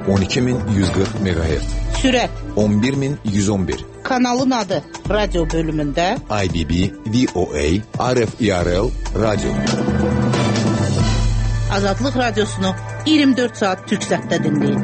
12140 MHz. Sürət 11111. Kanalın adı radyo bölümündə IBB, VOA, RFIRL radyo. Azadlıq Radiosunu 24 saat Türk səsdə dinləyin.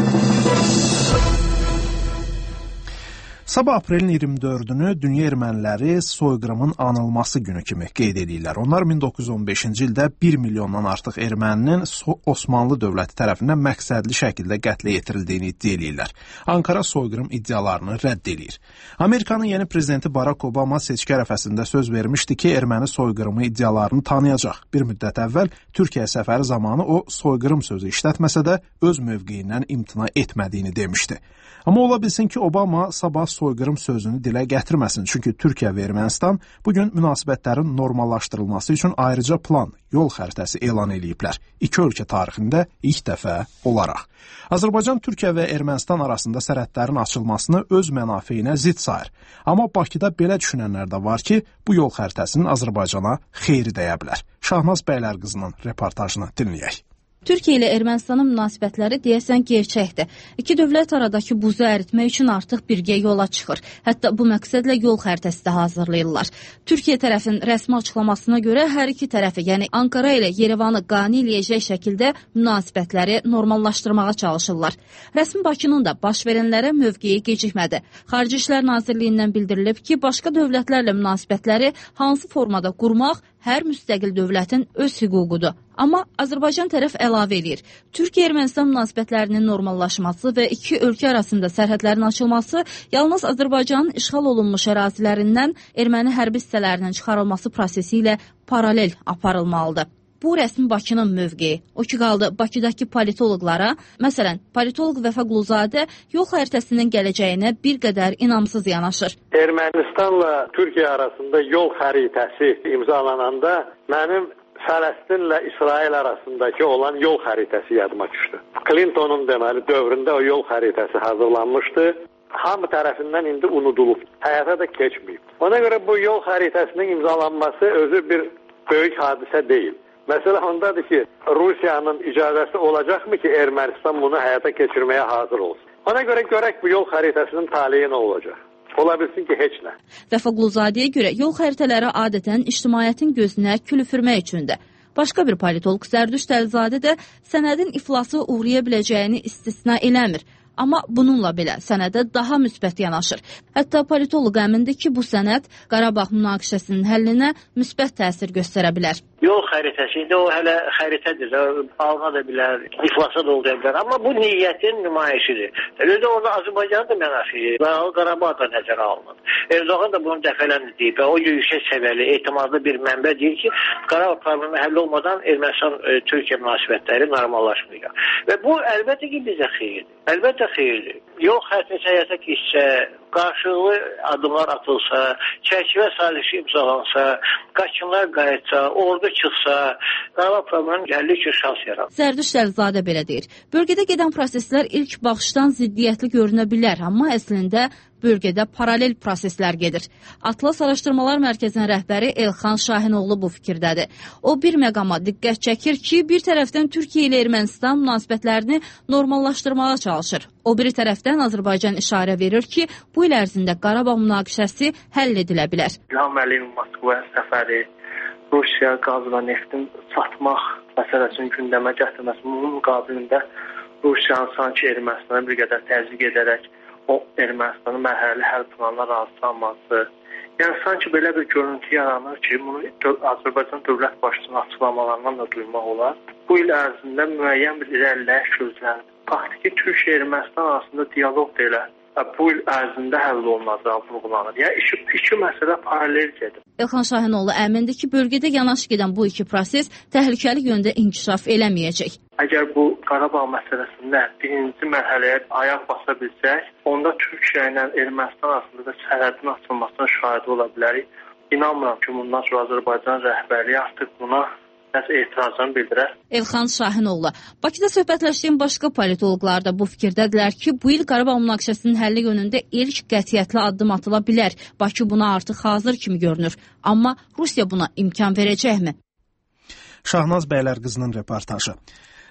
Sabah aprelin 24-ünü dünya erməniləri soyqırımın anılması günü kimi qeyd edirlər. Onlar 1915-ci ildə 1 milyondan artıq erməninin Osmanlı dövləti tərəfindən məqsədli şəkildə qətlə yetirildiyini iddia edirlər. Ankara soyqırım iddialarını rədd edir. Amerikanın yeni prezidenti Barack Obama seçki ərəfəsində söz vermişdi ki, erməni soyqırımı iddialarını tanıyacaq. Bir müddət əvvəl Türkiyə səfəri zamanı o soyqırım sözü işlətməsə də öz mövqeyindən imtina etmədiyini demişdi. Amma ola bilsin ki, Obama sabah soyqırım sözünü dilə gətirməsin. Çünki Türkiyə və Ermənistan bugün münasibətlərin normallaşdırılması üçün ayrıca plan, yol xəritəsi elan ediblər. İki ölkə tarixində ilk dəfə olaraq. Azərbaycan, Türkiyə və Ermənistan arasında sərhədlərin açılmasını öz mənafeyinə zidd sayır. Amma Bakıda belə düşünənlər də var ki, bu yol xəritəsinin Azərbaycana xeyri dəyə bilər. Şahnaz Bəylərqızının reportajını dinləyək. Türkiyə ilə Ermənistanın münasibətləri deyəsən gerçəkdir. İki dövlət aradakı buzu əritmək üçün artıq birgə yola çıxır. Hətta bu məqsədlə yol xəritəsi də hazırlayırlar. Türkiyə tərəfinin rəsmi açıqlamasına görə hər iki tərəfi, yəni Ankara ilə Yerevanı qane eləyəcək şəkildə münasibətləri normallaşdırmağa çalışırlar. Rəsmi Bakının da baş verənlərə mövqeyi gecikmədi. Xarici İşlər Nazirliyindən bildirilib ki, başqa dövlətlərlə münasibətləri hansı formada qurmaq hər müstəqil dövlətin öz hüququdur. Amma Azərbaycan tərəf əlavə edir. Türkiyə-Ermənistan münasibətlərinin normallaşması və iki ölkə arasında sərhədlərin açılması yalnız Azərbaycanın işğal olunmuş ərazilərindən erməni hərbi hissələrinin çıxarılması prosesi ilə paralel aparılmalıdır. Bu rəsmi Bakının mövqeyi. O ki qaldı Bakıdakı politoloqlara, məsələn, politoloq Vəfa Quluzadə yol xəritəsinin gələcəyinə bir qədər inamsız yanaşır. Ermənistanla Türkiyə arasında yol xəritəsi imzalananda mənim Fələstinlə İsrail arasındakı olan yol xəritəsi yadıma düşdü. Clinton'un deməli dövründə o yol xəritəsi hazırlanmışdı. Hamı tərəfindən indi unudulub, həyata da keçməyib. Ona görə bu yol xəritəsinin imzalanması özü bir böyük hadisə deyil. Məsələ ondadır ki, Rusiyanın icazəsi olacaqmı ki, Ermənistan bunu həyata keçirməyə hazır olsun. Ona görə görək bu yol xəritəsinin taleyi nə olacaq. Ola bilsin ki, heç nə. Vəfa Quluzadəyə görə yol xəritələri adətən ictimaiyyətin gözünə kül üfürmək üçündür. Başqa bir politoloq Zərdüşt Əlizadə də sənədin iflasa uğraya biləcəyini istisna eləmir. Amma bununla belə sənədə daha müsbət yanaşır. Hətta politoloq əmindir ki, bu sənəd Qarabağ münaqişəsinin həllinə müsbət təsir göstərə bilər. Yol xəritəsində o hələ xəritədir, alına da bilər, iflasa da olacaq bilər. Amma bu niyyətin nümayişidir. Elə də orada Azərbaycanın da mənafiyi və Qarabağ da nəzərə alınır. Erdoğan da bunu dəfələrlə deyib və o yüksək səviyyəli, etimadlı bir mənbə deyir ki, Qarabağ problemi həll olmadan Ermənistan-Türkiyə münasibətləri normallaşmayacaq. Və bu əlbəttə ki, bizə xeyirdir. Əlbəttə xeyirdir. Yol xəritəsi həyata keçsə, qarşılıqlı adımlar atılsa, çərçivə sazişi imzalansa, qaçınlar qayıtsa, ordu çıxsa, Qarabağ probleminin həlli üçün şans yaranır. Zərdüşt Əlizadə belə deyir. Bölgədə gedən proseslər ilk baxışdan ziddiyyətli görünə bilər, amma əslində bölgədə paralel proseslər gedir. Atlas Araşdırmalar Mərkəzinin rəhbəri Elxan Şahinoğlu bu fikirdədir. O bir məqama diqqət çəkir ki, bir tərəfdən Türkiyə ilə Ermənistan münasibətlərini normallaşdırmağa çalışır. O biri tərəfdən Azərbaycan işarə verir ki, bu il ərzində Qarabağ münaqişəsi həll edilə bilər. İlham Əliyevin Moskvaya səfəri, Rusiya qaz və neftin satmaq məsələsinin gündəmə gətirməsi, bunun müqabilində Rusiyanın sanki Ermənistana bir qədər təzyiq edərək o Ermənistanın mərhələli həll planına razılanması. Yəni sanki belə bir görüntü yaranır ki, bunu Azərbaycan dövlət başçısının açıqlamalarından da duymaq olar. Bu il ərzində müəyyən bir irəliləyiş gözlənilir. Faktiki Türkiyə-Ermənistan arasında dialoq da elə bu il ərzində həll olunacağı vurğulanır. Yəni iki məsələ paralel gedir. Elxan Şahinoğlu əmindir ki, bölgədə yanaşı gedən bu iki proses təhlükəli yöndə inkişaf eləməyəcək. Əgər bu Qarabağ məsələsində birinci mərhələyə ayaq basa bilsək, onda Türkiyə ilə Ermənistan arasında da sərhədin açılmasına şahid ola bilərik. İnanmıram ki, bundan sonra Azərbaycan rəhbərliyi artıq buna etirazını bildirər. Elxan Şahinoğlu. Bakıda söhbətləşdiyim başqa politoloqlar da bu fikirdədirlər ki, bu il Qarabağ münaqişəsinin həlli yönündə ilk qətiyyətli addım atıla bilər. Bakı buna artıq hazır kimi görünür. Amma Rusiya buna imkan verəcəkmi? Şahnaz Bəylərqızının reportajı.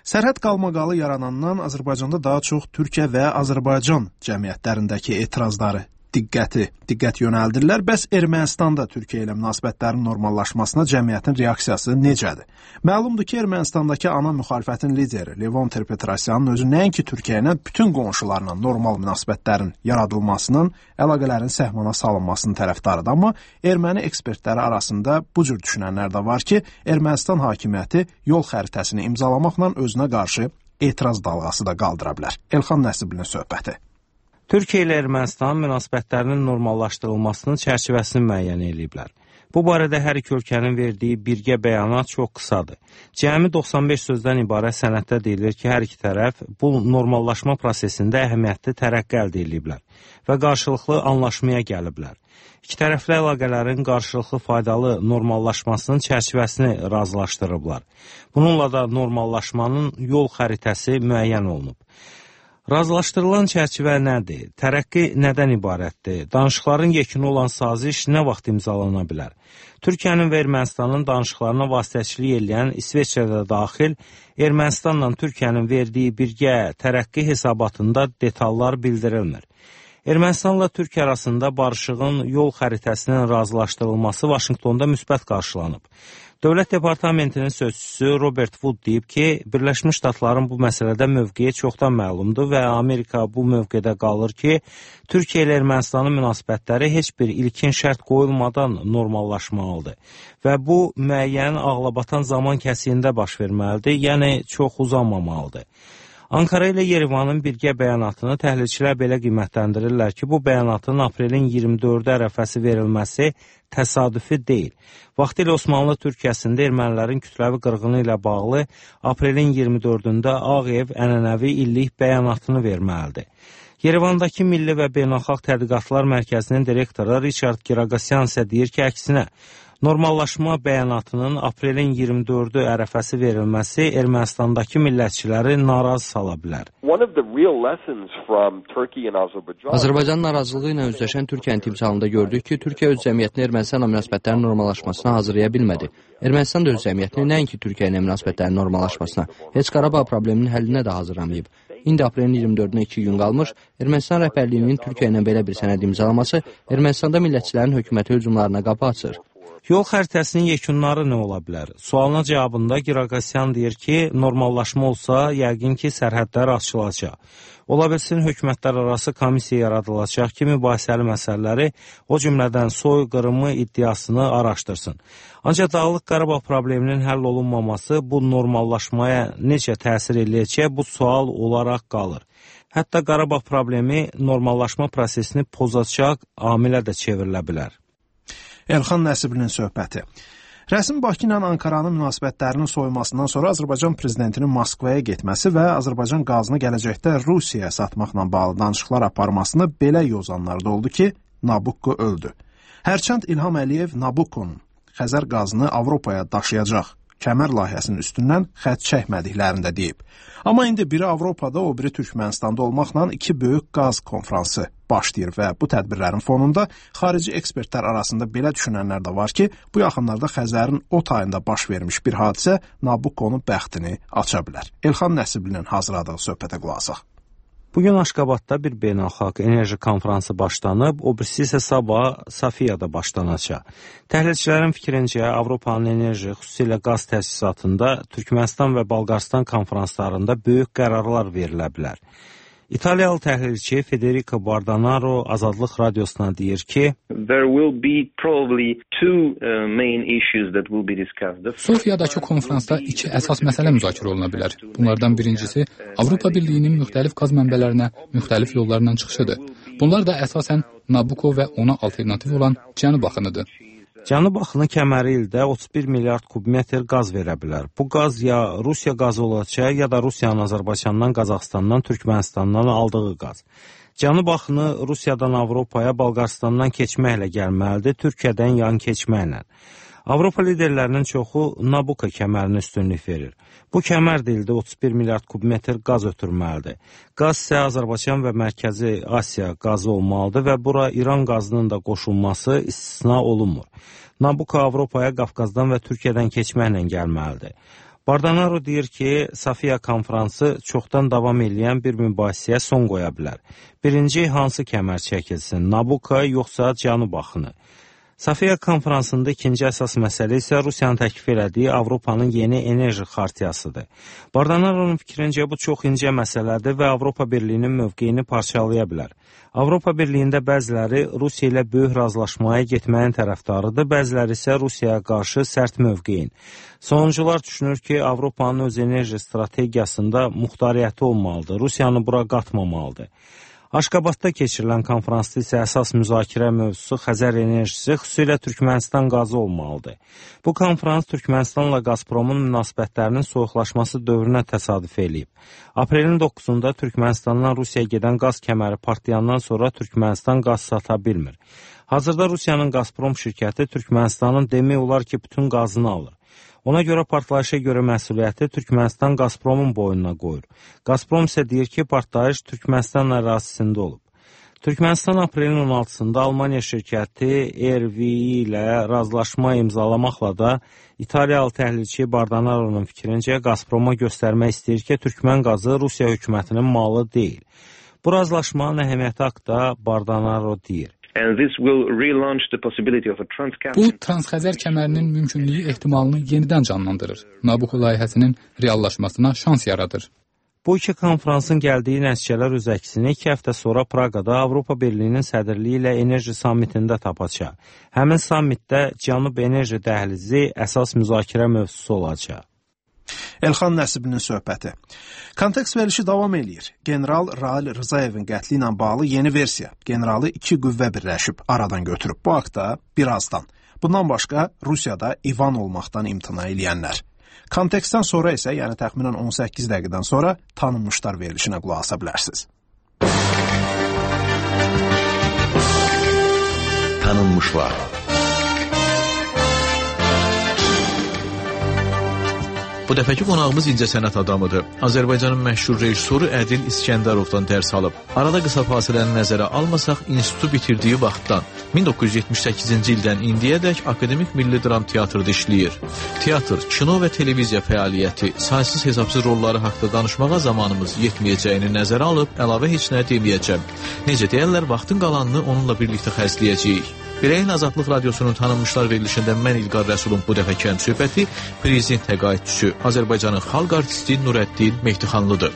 Sərhəd qalmaqalı yaranandan Azərbaycanda daha çox Türkiyə və Azərbaycan cəmiyyətlərindəki etirazları diqqət yönəldirlər. Bəs Ermənistanda Türkiyə ilə münasibətlərin normallaşmasına cəmiyyətin reaksiyası necədir? Məlumdur ki, Ermənistandakı ana müxalifətin lideri Levon Ter-Petrosyanın özü nəinki Türkiyə ilə bütün qonşularla normal münasibətlərin yaradılmasının, əlaqələrin səhmana salınmasının tərəfdarıdır. Amma erməni ekspertləri arasında bu cür düşünənlər də var ki, Ermənistan hakimiyyəti yol xəritəsini imzalamaqla özünə qarşı etiraz dalğası da qaldıra bilər. Elxan Nəsiblinin söhbəti. Türkiyə ilə Ermənistanın münasibətlərinin normallaşdırılmasının çərçivəsini müəyyən ediblər. Bu barədə hər iki ölkənin verdiyi birgə bəyanat çox qısadır. Cəmi 95 sözdən ibarət sənəddə deyilir ki, hər iki tərəf bu normallaşma prosesində əhəmiyyətli tərəqqi əldə ediblər və qarşılıqlı anlaşmaya gəliblər. İki tərəfli əlaqələrin qarşılıqlı faydalı normallaşmasının çərçivəsini razılaşdırıblar. Bununla da normallaşmanın yol xəritəsi müəyyən olunub. Razılaşdırılan çərçivə nədir? Tərəqqi nədən ibarətdir? Danışıqların yekunu olan saziş nə vaxt imzalana bilər? Türkiyənin və Ermənistanın danışıqlarına vasitəçilik edən İsveçrədə daxil Ermənistanla Türkiyənin verdiyi birgə tərəqqi hesabatında detallar bildirilmir. Ermənistanla Türkiyə arasında barışığın yol xəritəsinin razılaşdırılması Vaşinqtonda müsbət qarşılanıb. Dövlət Departamentinin sözçüsü Robert Wood deyib ki, Birləşmiş Ştatların bu məsələdə mövqeyi çoxdan məlumdur və Amerika bu mövqedə qalır ki, Türkiyə ilə Ermənistanın münasibətləri heç bir ilkin şərt qoyulmadan normallaşmalıdır və bu müəyyən ağlabatan zaman kəsiyində baş verməlidir, yəni çox uzanmamalıdır. Ankara ilə Yerevanın birgə bəyanatını təhlilçilər belə qiymətləndirirlər ki, bu bəyanatın aprelin 24-də ərəfəsi verilməsi təsadüfi deyil. Vaxtilə Osmanlı Türkiyəsində ermənilərin kütləvi qırğını ilə bağlı aprelin 24-də Ağ Ev ənənəvi illik bəyanatını verməlidir. Yerevandakı Milli və Beynəlxalq Tədqiqatlar Mərkəzinin direktoru Richard Giragosyan isə deyir ki, əksinə, normallaşma bəyanatının aprelin 24-ü ərəfəsi verilməsi Ermənistandakı millətçiləri narazı sala bilər. Azərbaycan narazılığı ilə üzləşən Türkiyənin timsalında gördük ki, Türkiyə öz cəmiyyətini Ermənistanla münasibətlərin normallaşmasına hazırlaya bilmədi. Ermənistan da öz cəmiyyətini nəinki Türkiyə ilə münasibətlərin normallaşmasına, heç Qarabağ probleminin həllinə də hazırlamayıb. İndi aprelin 24-nə 2 gün qalmış, Ermənistan rəhbərliyinin Türkiyə ilə belə bir sənəd imzalaması Ermənistanda millətçilərin hökuməti hücumlarına qapı açır. Yol xəritəsinin yekunları nə ola bilər? Sualına cavabında Giragosyan deyir ki, normallaşma olsa, yəqin ki, sərhədlər açılacaq. Ola bilsin, hökumətlər arası komissiya yaradılacaq ki, mübahisəli məsələləri, o cümlədən soyqırımı iddiasını araşdırsın. Ancaq Dağlıq Qarabağ probleminin həll olunmaması bu normallaşmaya necə təsir edəcək, bu sual olaraq qalır. Hətta Qarabağ problemi normallaşma prosesini pozacaq amilə də çevrilə bilər. Elxan Nəsiblinin söhbəti. Rəsmi Bakı ilə Ankaranın münasibətlərinin soyumasından sonra Azərbaycan prezidentinin Moskvaya getməsi və Azərbaycan qazını gələcəkdə Rusiyaya satmaqla bağlı danışıqlar aparmasını belə yozanlar da oldu ki, Nabucco öldü. Hərçənd İlham Əliyev Nabucco'nun Xəzər qazını Avropaya daşıyacaq kəmər layihəsinin üstündən xətt çəkmədiklərində deyib. Amma indi biri Avropada, o biri Türkmenistanda olmaqla iki böyük qaz konfransı başlayır və bu tədbirlərin fonunda xarici ekspertlər arasında belə düşünənlər də var ki, bu yaxınlarda Xəzərin o tayında baş vermiş bir hadisə Nabucco'nun bəxtini aça bilər. Elxan Nəsiblinin hazırladığı söhbətə qulaq asaq. Bugün Aşqabadda bir beynəlxalq enerji konfransı başlanıb, o birisi isə sabah Safiyada başlanacaq. Təhlilçilərin fikrincə Avropanın enerji, xüsusilə qaz təchizatında Türkmənistan və Bolqaristan konfranslarında böyük qərarlar verilə bilər. İtaliyalı təhlilçi Federico Bardanaro Azadlıq Radiosuna deyir ki, Sofiyadakı konfransda iki əsas məsələ müzakirə oluna bilər. Bunlardan birincisi, Avropa Birliyinin müxtəlif qaz mənbələrinə müxtəlif yollarla çıxışıdır. Bunlar da əsasən Nabucco və ona alternativ olan Cənub axınıdır. Cənub axını kəməri ildə 31 milyard kubmetr qaz verə bilər. Bu qaz ya Rusiya qazı olacaq, ya da Rusiyanın Azərbaycandan, Qazaxıstandan, Türkmenistandan aldığı qaz. Cənub axını Rusiyadan Avropaya, Bolqaristandan keçməklə gəlməlidir, Türkiyədən yan keçməklə. Avropa liderlərinin çoxu Nabucco kəmərinə üstünlük verir. Bu kəmər də ildə 31 milyard kubmetr qaz ötürməlidir. Qaz isə Azərbaycan və Mərkəzi Asiya qazı olmalıdır və bura İran qazının da qoşulması istisna olunmur. Nabucco Avropaya Qafqazdan və Türkiyədən keçməklə gəlməlidir. Bardanaro deyir ki, Safiya konfransı çoxdan davam edən bir mübahisəyə son qoya bilər. Birinci, hansı kəmər çəkilsin, Nabucco yoxsa Cənub axını? Safiya konfransında ikinci əsas məsələ isə Rusiyanın təklif elədiyi Avropanın yeni enerji xartiyasıdır. Bardanaro'nun fikrincə bu çox incə məsələdir və Avropa Birliyinin mövqeyini parçalaya bilər. Avropa Birliyində bəziləri Rusiya ilə böyük razılaşmaya getməyin tərəfdarıdır, bəziləri isə Rusiyaya qarşı sərt mövqeyin. Sonuncular düşünür ki, Avropanın öz enerji strategiyasında muxtariyyəti olmalıdır, Rusiyanı bura qatmamalıdır. Aşqabadda keçirilən konferansda isə əsas müzakirə mövzusu Xəzər enerjisi, xüsusilə Türkmənistan qazı olmalıdır. Bu konferans Türkmənistanla Gazpromun münasibətlərinin soyuqlaşması dövrünə təsadüf eləyib. Aprelin 9-da Türkmənistandan Rusiyaya gedən qaz kəməri partlayandan sonra Türkmənistan qaz sata bilmir. Hazırda Rusiyanın Gazprom şirkəti Türkmənistanın demək olar ki, bütün qazını alır. Ona görə partlayışa görə məsuliyyəti Türkmənistan Gazpromun boynuna qoyur. Gazprom isə deyir ki, partlayış Türkmənistan ərazisində olub. Türkmənistan aprelin 16-sında Almaniya şirkəti RWE ilə razılaşma imzalamaqla da İtaliyalı təhlilçi Bardanaro'nun fikrincə Gazproma göstərmək istəyir ki, Türkmən qazı Rusiya hökumətinin malı deyil. Bu razılaşmanın əhəmiyyəti haqqında Bardanaro deyir. Bu, Transxəzər kəmərinin mümkünlüyü ehtimalını yenidən canlandırır. Nabucco layihəsinin reallaşmasına şans yaradır. Bu iki konferansın gəldiyi nəticələr öz əksini 2 həftə sonra Praqada Avropa Birliyinin sədrliyi ilə enerji sammitində tapacaq. Həmin sammitdə Cənub enerji dəhlizi əsas müzakirə mövzusu olacaq. Elxan Nəsibinin söhbəti. Kontekst verilişi davam eləyir. General Rail Rzayevin qətli ilə bağlı yeni versiya. Generalı 2 qüvvə birləşib aradan götürüb. Bu haqda birazdan. Bundan başqa Rusiyada İvan olmaqdan imtina eləyənlər. Kontekstdən sonra isə, yəni təxminən 18 dəqiqədən sonra tanınmışlar verilişinə qulaq asa bilərsiniz. Tanınmışlar. Bu dəfəki qonağımız incəsənət adamıdır. Azərbaycanın məşhur rejissoru Ədil İskəndarovdan dərs alıb. Arada qısa fasiləni nəzərə almasaq, institutu bitirdiyi vaxtdan 1978-ci ildən indiyədək Akademik Milli Dram Teatrda işləyir. Teatr, kino və televiziya fəaliyyəti, saysız hesabsız rolları haqqında danışmağa zamanımız yetməyəcəyini nəzərə alıb əlavə heç nə deməyəcəm. Necə deyərlər, vaxtın qalanını onunla birlikdə xərcləyəcəyik. Birəyin Azadlıq Radiosunun tanınmışlar verilişində mən İlqar Rəsulun bu dəfəki söhbəti prezident təqaüdçüsü, Azərbaycanın xalq artisti Nurəddin Mehdixanlıdır.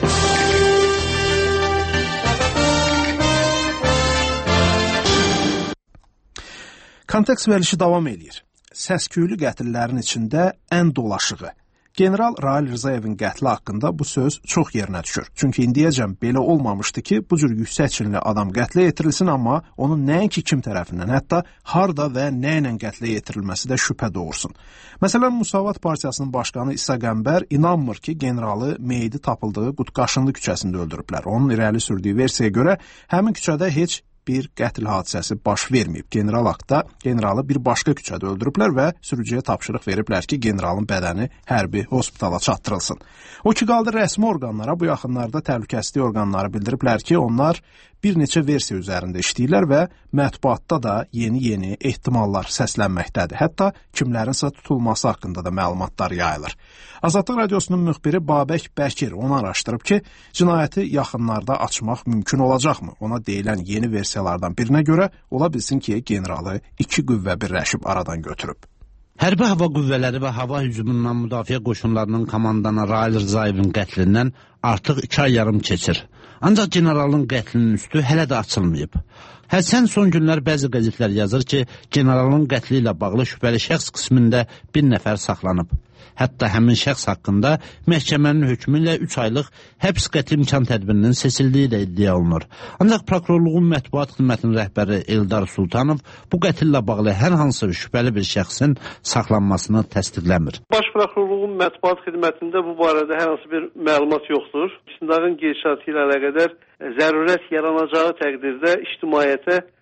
Kontekst verilişi davam eləyir. Səsküylü qətillərin içində ən dolaşığı. General Rail Rzayevin qətli haqqında bu söz çox yerinə düşür. Çünki indiyəcən belə olmamışdı ki, bu cür yüksək çinli adam qətlə yetirilsin, amma onun nəinki kim tərəfindən, hətta harda və nə ilə qətlə yetirilməsi də şübhə doğursun. Məsələn, Müsavat Partiyasının başqanı İsa Qəmbər inanmır ki, generalı meyidi tapıldığı Qutqaşınlı küçəsində öldürüblər. Onun irəli sürdüyü versiyaya görə həmin küçədə heç bir qətl hadisəsi baş verməyib. General haqda generalı bir başqa küçədə öldürüblər və sürücüyə tapşırıq veriblər ki, generalın bədəni hərbi hospitala çatdırılsın. O ki, qaldı rəsmi orqanlara, bu yaxınlarda təhlükəsizlik orqanları bildiriblər ki, onlar bir neçə versiya üzərində işləyirlər və mətbuatda da yeni ehtimallar səslənməkdədir. Hətta kimlərinsə tutulması haqqında da məlumatlar yayılır. Azadlıq Radiosunun müxbiri Babək Bəkir onu araşdırıb ki, cinayəti yaxınlarda açmaq mümkün olacaqmı? Ona deyilən yeni versiyalardan birinə görə ola bilsin ki, generalı 2 qüvvə birləşib aradan götürüb. Hərbi hava qüvvələri və hava hücumundan müdafiə qoşunlarının komandanı Rail Rzayevin qətlindən artıq 2 ay yarım keçir. Ancaq generalın qətlinin üstü hələ də açılmayıb. Həsən son günlər bəzi qəzetlər yazır ki, generalın qətli ilə bağlı şübhəli şəxs qismində bir nəfər saxlanıb. Hətta həmin şəxs haqqında məhkəmənin hökmü ilə 3 aylıq həbs qəti imkan tədbirinin seçildiyi də iddia olunur. Ancaq prokurorluğun mətbuat xidmətinin rəhbəri Eldar Sultanov bu qətillə bağlı hər hansı şübhəli bir şəxsin saxlanmasını təsdiqləmir. Baş prokurorluğun mətbuat xidmətində bu barədə hər hansı bir məlumat yoxdur. İstintaqın gedişatı ilə əlaqədar zərurət yaranacağı təqdirdə ictimaiyyətə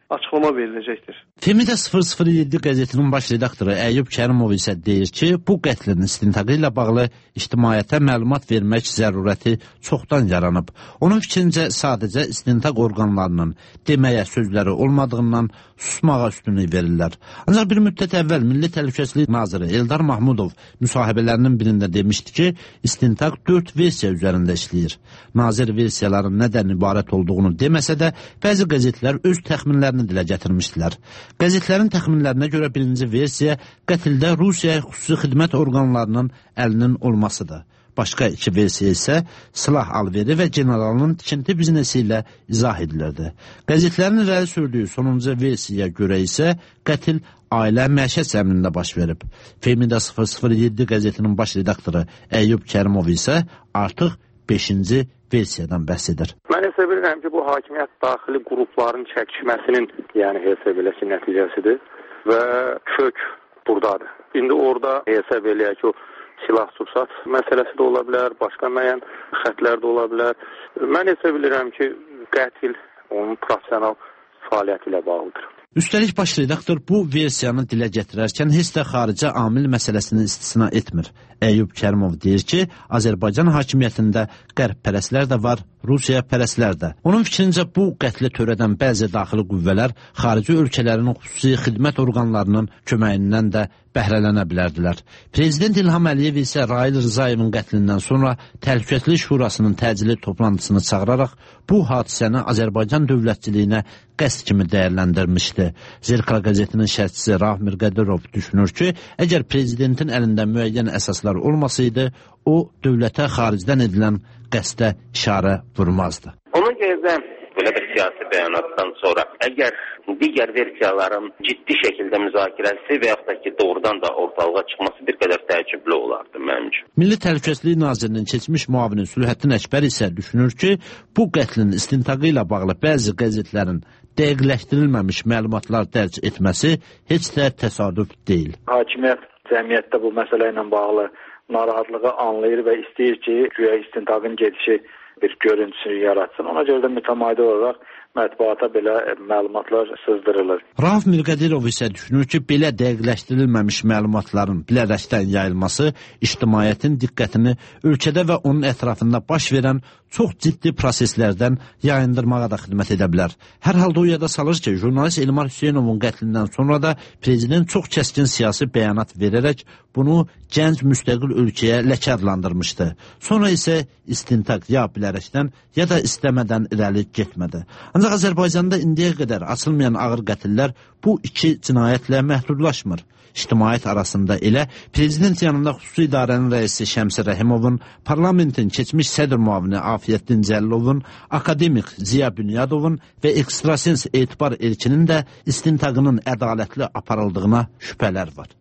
açıqlama veriləcəkdir. Femida 007 qəzetinin baş redaktoru Əyyub Kərimov isə deyir ki, bu qətlin istintaqı ilə bağlı ictimaiyyətə məlumat vermək zərurəti çoxdan yaranıb. Onun fikrincə sadəcə istintaq orqanlarının deməyə sözləri olmadığından susmağa üstünlük verirlər. Ancaq bir müddət əvvəl Milli Təhlükəsizlik Naziri Eldar Mahmudov müsahibələrinin birində demişdi ki, istintaq 4 versiya üzərində işləyir. Nazir versiyaların nədən ibarət olduğunu deməsə də, bəzi qəzetlər öz təxminlərini dilə gətirmişdilər. Qəzetlərin təxminlərinə görə birinci versiya qətldə Rusiya xüsusi xidmət orqanlarının əlinin olmasıdır. Başqa iki versiya isə silah alveri və generalın tikinti biznesi ilə izah edilirdi. Qəzetlərin irəli sürdüyü sonuncu versiyaya görə isə qətl ailə məişət zəminində baş verib. Femida 007 qəzetinin baş redaktoru Əyyub Kərimov isə artıq 5-ci versiyadan bəhs edir. Mən hesab edirəm ki, bu hakimiyyət daxili qrupların çəkişməsinin, yəni hesab elə ki, nəticəsidir və kök buradadır. İndi orada hesab eləyək ki, o silah-sursat məsələsi də ola bilər, başqa müəyyən xətlər də ola bilər. Mən hesab edirəm ki, qətl onun professional fəaliyyəti ilə bağlıdır. Üstəlik baş redaktor bu versiyanı dilə gətirərkən heç də xarici amil məsələsini istisna etmir. Əyyub Kərimov deyir ki, Azərbaycan hakimiyyətində qərbpərəslər də var, Rusiya pərəslər də. Onun fikrincə bu qətli törədən bəzi daxili qüvvələr xarici ölkələrin xüsusi xidmət orqanlarının köməyindən də bəhrələnə bilərdilər. Prezident İlham Əliyev isə Rail Rızayevin qətlindən sonra Təhlükəsizlik Şurasının təcili toplantısını çağıraraq bu hadisəni Azərbaycan dövlətçiliyinə qəsd kimi dəyərləndirmişdi. Zirkala qəzetinin şərhçisi Rahmir Qədirov düşünür ki, əgər prezidentin əlində müəyyən əsaslar olmasaydı, o dövlətə xaricdən edilən qəsdə işarə vurmazdı. Ona görə də belə bir siyasi bəyanatdan sonra əgər digər versiyaların ciddi şəkildə müzakirəsi və yaxud da ki, doğrudan da ortalığa çıxması bir qədər təəccüblü olardı mənim üçün. Milli Təhlükəsizlik Nazirinin keçmiş müavini Sülhəddin Əkbər isə düşünür ki, bu qətlin istintaqı ilə bağlı bəzi qəzetlərin dəqiqləşdirilməmiş məlumatlar dərc etməsi heç də təsadüf deyil. Hakimiyyət cəmiyyətdə bu məsələ ilə bağlı narahatlığı anlayır və istəyir ki, güya istintaqın gedişi bir görüntüsünü yaratsın. Ona görə də mütəmadi olaraq mətbuata belə məlumatlar sızdırılır. Rauf Mirqədirov isə düşünür ki, belə dəqiqləşdirilməmiş məlumatların bilərəkdən yayılması ictimaiyyətin diqqətini ölkədə və onun ətrafında baş verən çox ciddi proseslərdən yayındırmağa da xidmət edə bilər. Hər halda o yada salır ki, jurnalist Elmar Hüseynovun qətlindən sonra da prezident çox kəskin siyasi bəyanat verərək bunu gənc müstəqil ölkəyə ləkə adlandırmışdı. Sonra isə istintaq ya bilərəkdən, ya da istəmədən irəli getmədi. Ancaq Azərbaycanda indiyə qədər açılmayan ağır qətillər bu iki cinayətlə məhdudlaşmır. İctimaiyyət arasında elə prezident yanında xüsusi idarənin rəisi Şəmsi Rəhimovun, parlamentin keçmiş sədr müavini Afiyyətdin Cəllovun, akademik Ziya Bünyadovun və ekstrasens Etibar Elçinin də istintaqının ədalətli aparıldığına şübhələr var.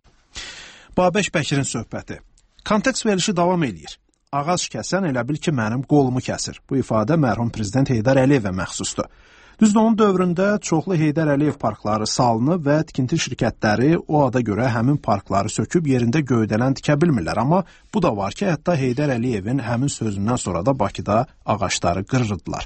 Babək Bəkirin söhbəti. Kontekst verilişi davam edir. Ağac kəsən elə bil ki, mənim qolumu kəsir. Bu ifadə mərhum prezident Heydər Əliyevə məxsusdur. Düzdür, onun dövründə çoxlu Heydər Əliyev parkları salınıb və tikinti şirkətləri o ada görə həmin parkları söküb yerində göydələn tikə bilmirlər. Amma bu da var ki, hətta Heydər Əliyevin həmin sözündən sonra da Bakıda ağacları qırırdılar.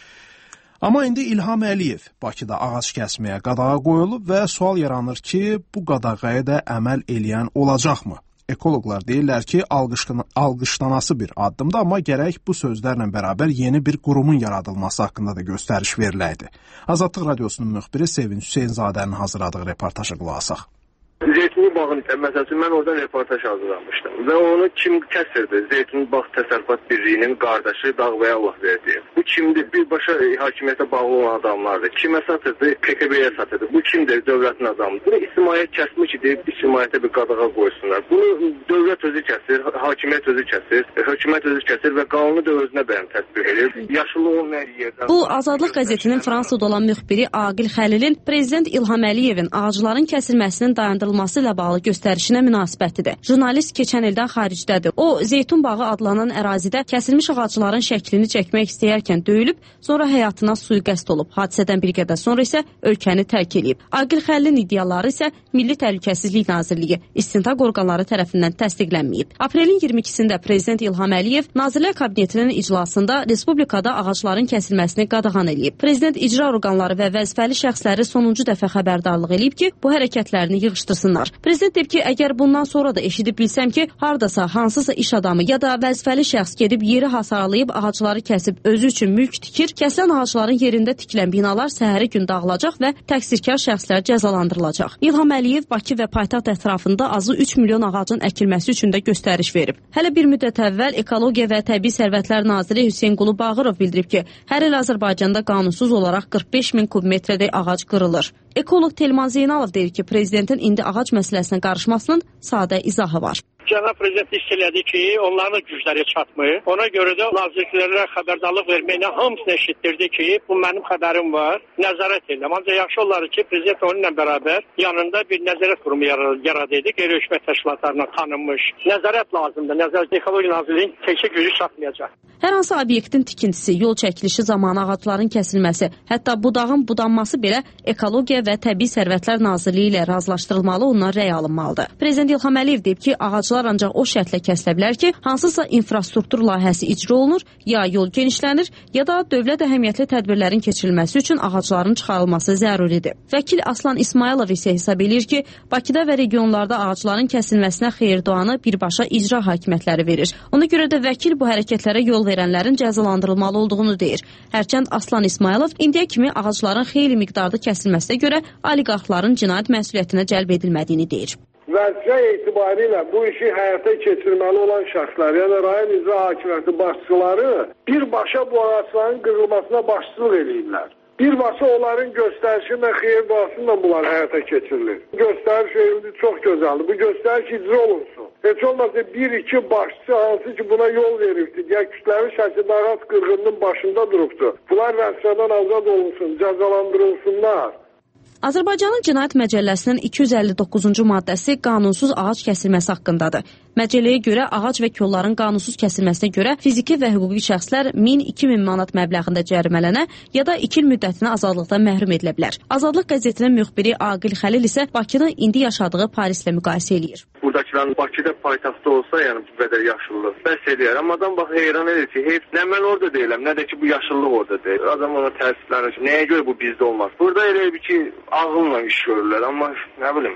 Amma indi İlham Əliyev Bakıda ağac kəsməyə qadağa qoyulub və sual yaranır ki, bu qadağaya da əməl eləyən olacaqmı? Ekoloqlar deyirlər ki, alqışlanası bir addımdır, amma gərək bu sözlərlə bərabər yeni bir qurumun yaradılması haqqında da göstəriş veriləydi. Azadlıq Radiosunun müxbiri Sevinç Hüseynzadənin hazırladığı reportajı qulaq asaq. Zeytinli bağın məsəl üçün mən oradan reportaj hazırlamışdım və onu kim kəsirdi? Zeytinli bağ təsərrüfat birliyinin qardaşı Dağbəyə Allahverdi. Bu kimdir? Birbaşa hakimiyyətə bağlı olan adamlardır. Kimə satırdı? PKB-yə satırdı. Bu kimdir? Dövlətin adamıdır. Bunu ictimaiyyət kəsmiş ki, deyib ictimaiyyətə bir qadağa qoysunlar. Bunu dövlət özü kəsir, hakimiyyət özü kəsir, hökumət özü kəsir və qanunu da özünə bəyəm tətbiq edir. Yaşıllıq olmayan yerdən... Bu, Azadlıq qəzetinin Fransada olan müxbiri Aqil Xəlilin prezident İlham Əliyevin ağacların kəsilməsinin dayandırılması razılaşdırılması ilə bağlı göstərişinə münasibətlidir. Jurnalist keçən ildən xaricdədir. O, Zeytun bağı adlanan ərazidə kəsilmiş ağacların şəklini çəkmək istəyərkən döyülüb, sonra həyatına sui-qəsd olub. Hadisədən bir qədər sonra isə ölkəni tərk edib. Aqil Xəlilin iddiaları isə Milli Təhlükəsizlik Nazirliyi istintaq orqanları tərəfindən təsdiqlənməyib. Aprelin 22-sində Prezident İlham Əliyev Nazirlər Kabinetinin iclasında Respublikada ağacların kəsilməsini qadağan edib. Prezident icra orqanları və vəzifəli şəxsləri sonuncu dəfə xəbərdarlıq edib ki, bu hərəkətlərini yığışdırsınlar. Prezident deyib ki, əgər bundan sonra da eşidib bilsəm ki, hardasa hansısa iş adamı ya da vəzifəli şəxs gedib yeri hasarlayıb ağacları kəsib özü üçün mülk tikir, kəsilən ağacların yerində tikilən binalar səhəri gün dağılacaq və təqsirkar şəxslər cəzalandırılacaq. İlham Əliyev Bakı və paytaxt ətrafında azı 3 milyon ağacın əkilməsi üçün də göstəriş verib. Hələ bir müddət əvvəl Ekologiya və Təbii Sərvətlər Naziri Hüseynqulu Bağırov bildirib ki, hər il Azərbaycanda qanunsuz olaraq 45 min kubmetrədək ağac qırılır. Ekoloq Telman Zeynalov deyir ki, prezidentin indi ağac məsələsinə qarışmasının sadə izahı var. Cənab Prezident hiss elədi ki, onların da gücləri çatmır. Ona görə də nazirlərə xəbərdarlıq verməklə hamısını eşitdirdi ki, bu mənim xəbərim var, nəzarət edirəm. Ancaq yaxşı olar ki, Prezident onunla bərabər yanında bir nəzarət qurumu yaradıydı, qeyri-hökumət təşkilatlarına tanınmış. Nəzarət lazımdır. Nəzarət Ekologiya Nazirliyinin təkcə gücü çatmayacaq. Hər hansı obyektin tikintisi, yol çəkilişi zamanı ağacların kəsilməsi, hətta budağın budanması belə Ekologiya və Təbii Sərvətlər Nazirliyi ilə razılaşdırılmalı, ondan rəy alınmalıdır. Prezident İlham Əliyev deyib ki, ağaclar ancaq o şərtlə kəsilə bilər ki, hansısa infrastruktur layihəsi icra olunur, ya yol genişlənir, ya da dövlət əhəmiyyətli tədbirlərin keçirilməsi üçün ağacların çıxarılması zəruridir. Vəkil Aslan İsmailov isə hesab edir ki, Bakıda və regionlarda ağacların kəsilməsinə xeyirduanı birbaşa icra hakimiyyətləri verir. Ona görə də vəkil bu hərəkətlərə yol verənlərin cəzalandırılmalı olduğunu deyir. Hərçənd Aslan İsmailov indiyə kimi ağacların xeyli miqdarda kəsilməsinə görə oliqarxların cinayət məsuliyyətinə cəlb edilmədiyini deyir. Vəzifə etibarilə bu işi həyata keçirməli olan şəxslər, yəni rayon icra hakimiyyəti başçıları birbaşa bu ağacların qırılmasına başçılıq eləyirlər. Birbaşa onların göstərişi və xeyir duasıyla bunlar həyata keçirilir. Göstəriş verildi, çox gözəldir. Bu göstəriş icra olunsun. Heç olmazsa bir-iki başçı hansı ki buna yol veribdi, ya kütləvi şəkildə ağac qırğınının başında durubdu. Bunlar vəzifədən azad olunsun, cəzalandırılsınlar. Azərbaycanın Cinayət Məcəlləsinin 259-cu maddəsi qanunsuz ağac kəsilməsi haqqındadır. Məcəlləyə görə ağac və kolların qanunsuz kəsilməsinə görə fiziki və hüquqi şəxslər 1000-2000 manat məbləğində cərimələnə ya da 2 il müddətinə azadlıqdan məhrum edilə bilər. Azadlıq qəzetinin müxbiri Aqil Xəlil isə Bakını indi yaşadığı Parislə müqayisə eləyir. Buradakilərin Bakıda paytaxtda olsa, yəni bu qədər yaşıllıq bəs eləyər. Amma adam bax heyran edir ki, nə mən orada deyiləm, nə də ki bu yaşıllıq orada deyil. Adam ona təəssüflənir ki, nəyə görə bu bizdə olmaz? Burada elə bir ki, ağılla iş görürlər, amma nə bilim.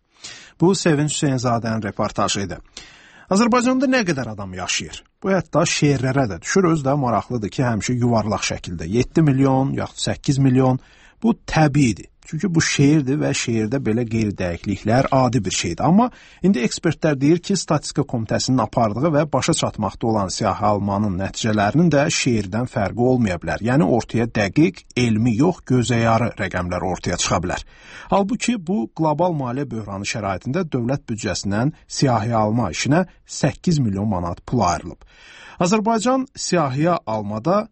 Bu Sevinç Hüseynzadənin reportajı idi. Azərbaycanda nə qədər adam yaşayır? Bu hətta şeirlərə də düşür. Özü də maraqlıdır ki, həmişə yuvarlaq şəkildə 7 milyon, yaxud 8 milyon. Bu təbiidir. Çünki bu şeirdir və şeirdə belə qeyri-dəqiqliklər adi bir şeydir. Amma indi ekspertlər deyir ki, Statistika Komitəsinin apardığı və başa çatmaqda olan siyahı almanın nəticələrinin də şeirdən fərqi olmaya bilər. Yəni ortaya dəqiq, elmi yox, gözəyarı rəqəmlər ortaya çıxa bilər. Halbuki bu qlobal maliyyə böhranı şəraitində dövlət büdcəsindən siyahı alma işinə 8 milyon manat pul ayrılıb. Azərbaycanda siyahıya almada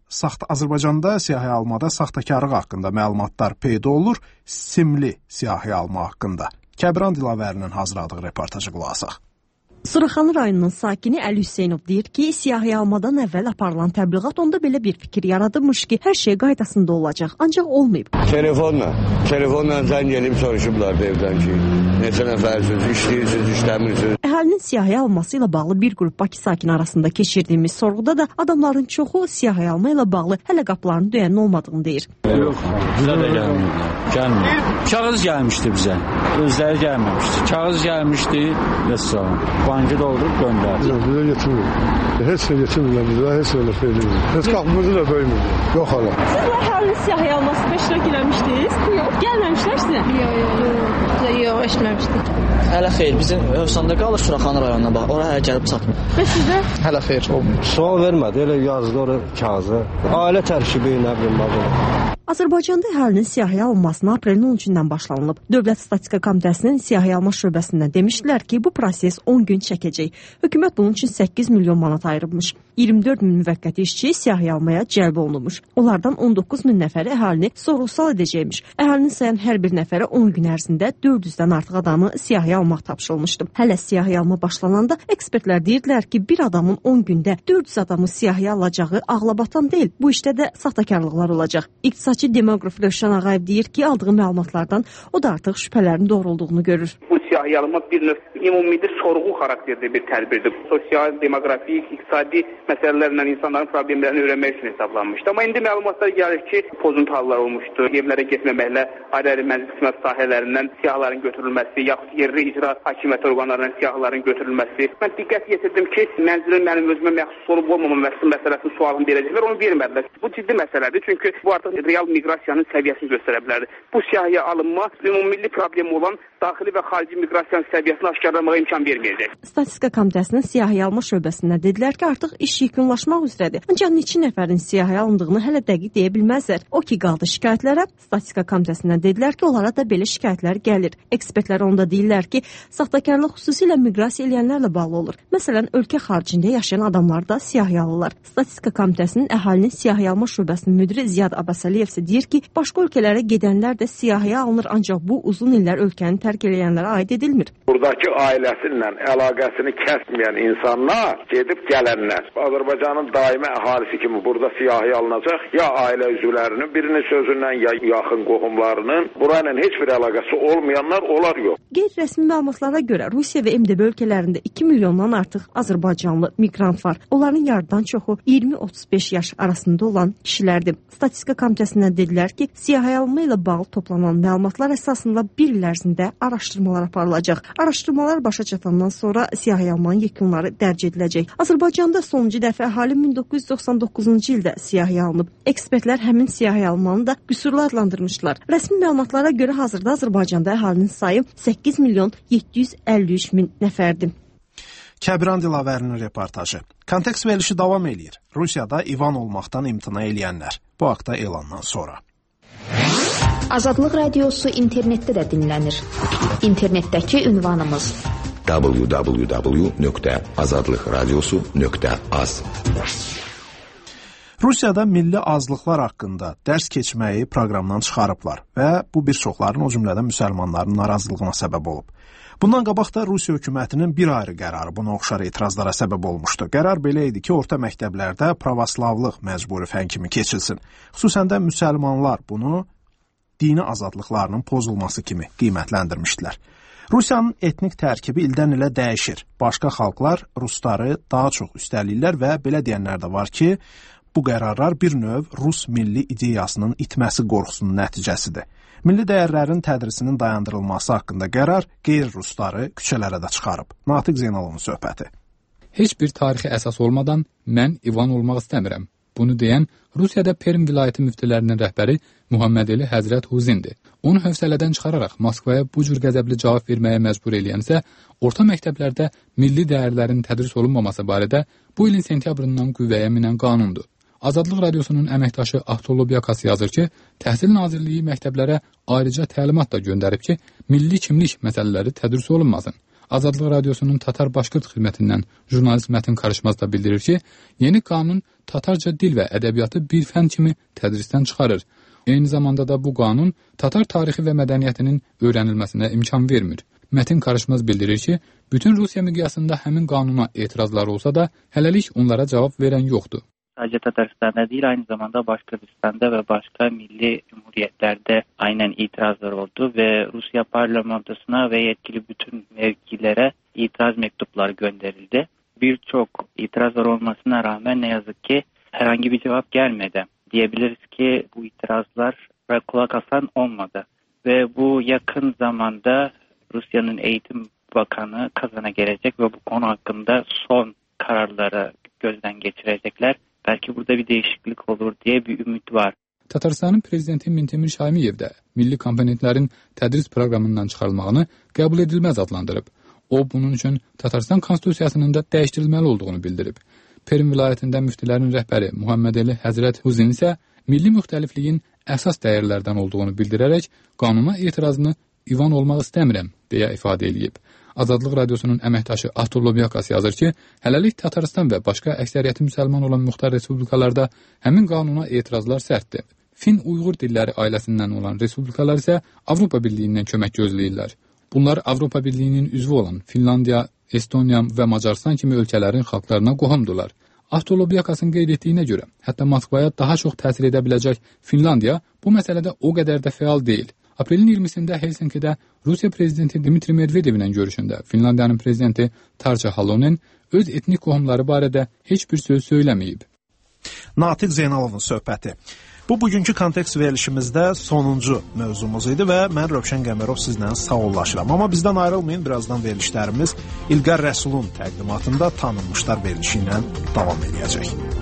saxtakarlıq haqqında məlumatlar peyda olur, simli siyahıya alma haqqında. Kəbran Dilavərinin hazırladığı reportajı qulaq asaq. Suraxanı rayonunun sakini Əli Hüseynov deyir ki, siyahıya almadan əvvəl aparılan təbliğat onda belə bir fikir yaradılmış ki, hər şey qaydasında olacaq, ancaq olmayıb. Telefonla zəng gelib soruşublar evdən ki, neçə nəfərsiniz, işləyirsiniz, işləmirsiniz. Əhalinin siyahıya alması ilə bağlı bir qrup Bakı sakini arasında keçirdiyimiz sorğuda da adamların çoxu siyahıya alma ilə bağlı hələ qapılarını döyənin olmadığını deyir. Yox, bizə də gəlmir. Kağız gəlmişdi bizə, özləri gəlməmişdi. Kağız gəlmişdi və sonra bankı doldurub göndərdi. Yox, bizə getirmir. Heç şey getirmirlər bizə, heç şey eləmir. Heç qapımızı da böymür. Yox hala. Siz bu əhalinin siyahıya alması 5 lira girəmişdiniz? Yox. Gəlməmişlər sizə? Yox, eşitməmişdik. Hələ xeyr, bizim Hövsanda qalır Suraxanı rayonuna bax, ora hələ gəlib çatmır. Və sizə? Hələ xeyr. Sual vermədi, elə yazdı ora kağıza. Ailə tərkibi, nə bilim, bax. Azərbaycanda əhalinin siyahıya alınmasına aprelin 13-dən başlanılıb. Dövlət Statistika Komitəsinin siyahıya alma şöbəsindən demişdilər ki, bu proses 10 gün çəkəcək. Hökumət bunun üçün 8 milyon manat ayırıbmış. 24 min müvəqqəti işçi siyahıya almaya cəlb olunmuş. Onlardan 19 min nəfəri əhalini sorğu-sual edəcəkmiş. Əhalini sayan hər bir nəfərə 10 gün ərzində 400-dən artıq adamı siyahıya almaq tapşırılmışdı. Hələ siyahıya alma başlananda ekspertlər deyirdilər ki, bir adamın 10 gündə 400 adamı siyahıya alacağı ağlabatan deyil. Bu işdə də saxtakarlıqlar olacaq. İqtisadçı demoqraf Rövşən Ağayev deyir ki, aldığı məlumatlardan o da artıq şübhələrin doğrulduğunu görür. Bu siyahıya alma bir növ ümumi sorğu xarakterli bir tədbirdir. Sosial, demografik, iqtisadi məsələlərlə insanların problemlərini öyrənmək üçün hesablanmışdı. Amma indi məlumatlar gəlir ki, pozuntu hallar olmuşdu. Evlərə getməməklə ayrı-ayrı mənzil qismət sahələrindən siyahıların götürülməsi, yaxud yerli icra hakimiyyət orqanlarından siyahıların götürülməsi. Mən diqqət yetirdim ki, mənzilin mənim özümə məxsus olub olmaması məsələsinin sualını verəcəklər, onu vermədilər. Bu ciddi məsələdir, çünki bu artıq real miqrasiyanın səviyyəsini göstərə bilər. Bu siyahıya alınma ümumilli problem olan daxili və xarici miqrasiyanın səviyyəsini aşkarlamağa imkan verməyəcək. Statistika Komitəsinin siyahıya alma şöbəsində dedilər ki, artıq iş yekunlaşmaq üzrədir. Ancaq neçə nəfərin siyahıya alındığını hələ dəqiq deyə bilməzlər. O ki, qaldı şikayətlərə. Statistika Komitəsindən dedilər ki, onlara da belə şikayətlər gəlir. Ekspertlər onda deyirlər ki, saxtakarlıq xüsusilə miqrasiya edənlərlə bağlı olur. Məsələn, ölkə xaricində yaşayan adamlar da siyahıya alırlar. Statistika Komitəsinin əhalinin siyahıya alma şöbəsinin müdiri Ziyad Abbasəliyev isə deyir ki, başqa ölkələrə gedənlər də siyahıya alınır, ancaq bu uzun illər ölkəni tərk edənlərə aid edilmir. Buradakı ailəsinlə əlaqəsini kəsməyən insanlar gedib gələnlər. Azərbaycanın daimi əhalisi kimi burada siyahıya alınacaq ya ailə üzvlərinin birinin sözündən ya yaxın qohumlarının burayla heç bir əlaqəsi olmayanlar olar yox. Qeyri-rəsmi məlumatlara görə Rusiya və MDB ölkələrində 2 milyondan artıq Azərbaycanlı miqrant var. Onların yarıdan çoxu 20-35 yaş arasında olan kişilərdir. Statistika Komitəsindən dedilər ki, siyahıya alınma ilə bağlı toplanan məlumatlar əsasında bir il ərzində araşdırmalar aparılacaq. Araşdırmalar başa çatandan sonra siyahıya almanın yekunları dərc ediləcək. Azərbaycanda sonuncu dəfə əhali 1999-cu ildə siyahıya alınıb. Ekspertlər həmin siyahıya almanı da qüsurlu adlandırmışlar. Rəsmi məlumatlara görə hazırda Azərbaycanda əhalinin sayı 8 milyon 753 min nəfərdir. Kəbiran Dilavərinin reportajı. Kontekst verilişi davam eləyir. Rusiyada İvan olmaqdan imtina eləyənlər. Bu haqda elandan sonra. Azadlıq radiosu internetdə də dinlənir. İnternetdəki ünvanımız www.azadlıqradiosu.az. Rusiyada milli azlıqlar haqqında dərs keçməyi proqramdan çıxarıblar və bu bir çoxların, o cümlədən müsəlmanların narazılığına səbəb olub. Bundan qabaq da Rusiya hökumətinin bir ayrı qərarı buna oxşar etirazlara səbəb olmuşdu. Qərar belə idi ki, orta məktəblərdə pravoslavlıq məcburi fən kimi keçilsin. Xüsusən də müsəlmanlar bunu dini azadlıqlarının pozulması kimi qiymətləndirmişdilər. Rusiyanın etnik tərkibi ildən ilə dəyişir. Başqa xalqlar rusları daha çox üstəlirlər və belə deyənlər də var ki, bu qərarlar bir növ Rus milli ideyasının itməsi qorxusunun nəticəsidir. Milli dəyərlərin tədrisinin dayandırılması haqqında qərar qeyri-rusları küçələrə də çıxarıb. Natiq Zeynalovun söhbəti. Heç bir tarixi əsas olmadan mən İvan olmaq istəmirəm. Bunu deyən Rusiyada Perm vilayəti müftilərinin rəhbəri Muhammedeli Həzrət Huzindir. Onu hövsələdən çıxararaq Moskvaya bu cür qəzəbli cavab verməyə məcbur eləyənsə, orta məktəblərdə milli dəyərlərin tədris olunmaması barədə bu ilin sentyabrından qüvvəyə minən qanundur. Azadlıq radiosunun əməkdaşı Ahtolo Byakas yazır ki, Təhsil Nazirliyi məktəblərə ayrıca təlimat da göndərib ki, milli kimlik məsələləri tədris olunmasın. Azadlıq radiosunun Tatar-Başqırt xidmətindən jurnalist Mətin Karışmaz da bildirir ki, yeni qanun Tatarca dil və ədəbiyyatı bir fən kimi tədrisdən çıxarır. Eyni zamanda da bu qanun Tatar tarixi və mədəniyyətinin öyrənilməsinə imkan vermir. Mətin Karışmaz bildirir ki, bütün Rusiya miqyasında həmin qanuna etirazlar olsa da, hələlik onlara cavab verən yoxdur. Sadece Tataristan'da değil, aynı zamanda Başkırdistan'da ve başka milli cumhuriyetlerde aynen itirazlar oldu ve Rusya parlamentosuna ve yetkili bütün mevkilere itiraz mektupları gönderildi. Birçok itirazlar olmasına rağmen ne yazık ki herhangi bir cevap gelmedi. Diyebiliriz ki bu itirazlar kulak asan olmadı ve bu yakın zamanda Rusya'nın Eğitim Bakanı Kazan'a gelecek ve bu konu hakkında son kararları gözden geçirecekler. Belki burada bir değişiklik olur diye bir ümit var. Tataristanın prezidenti Mintemir Şaymiyev də milli komponentlərin tədris proqramından çıxarılmağını qəbul edilməz adlandırıb. O, bunun üçün Tataristan konstitusiyasının da dəyişdirilməli olduğunu bildirib. Perm vilayətində müftilərin rəhbəri Muhammedeli Həzrət Huzin isə milli müxtəlifliyin əsas dəyərlərdən olduğunu bildirərək qanuna etirazını İvan olmaq istəmirəm deyə ifadə edib. Azadlıq Radiosunun əməkdaşı Artur Lobyakas yazır ki, hələlik Tataristan və başqa əksəriyyəti müsəlman olan muxtar respublikalarda həmin qanuna etirazlar sərtdir. Fin-Uyğur dilləri ailəsindən olan respublikalar isə Avropa Birliyindən kömək gözləyirlər. Bunlar Avropa Birliyinin üzvü olan Finlandiya, Estoniya və Macaristan kimi ölkələrin xalqlarına qohumdular. Artur Lobyakasın qeyd etdiyinə görə, hətta Moskvaya daha çox təsir edə biləcək Finlandiya bu məsələdə o qədər də fəal deyil. Aprelin 20-sində Helsinkidə Rusiya prezidenti Dmitri Medvedevlə görüşündə Finlandiyanın prezidenti Tarja Halonen öz etnik qohumları barədə heç bir söz söyləməyib. Natiq Zeynalovun söhbəti. Bu bugünkü kontekst verilişimizdə sonuncu mövzumuz idi və mən Rövşən Qəmərov sizlə sağollaşıram. Amma bizdən ayrılmayın, birazdan verilişlərimiz İlqar Rəsulun təqdimatında tanınmışlar verilişi ilə davam edəcək.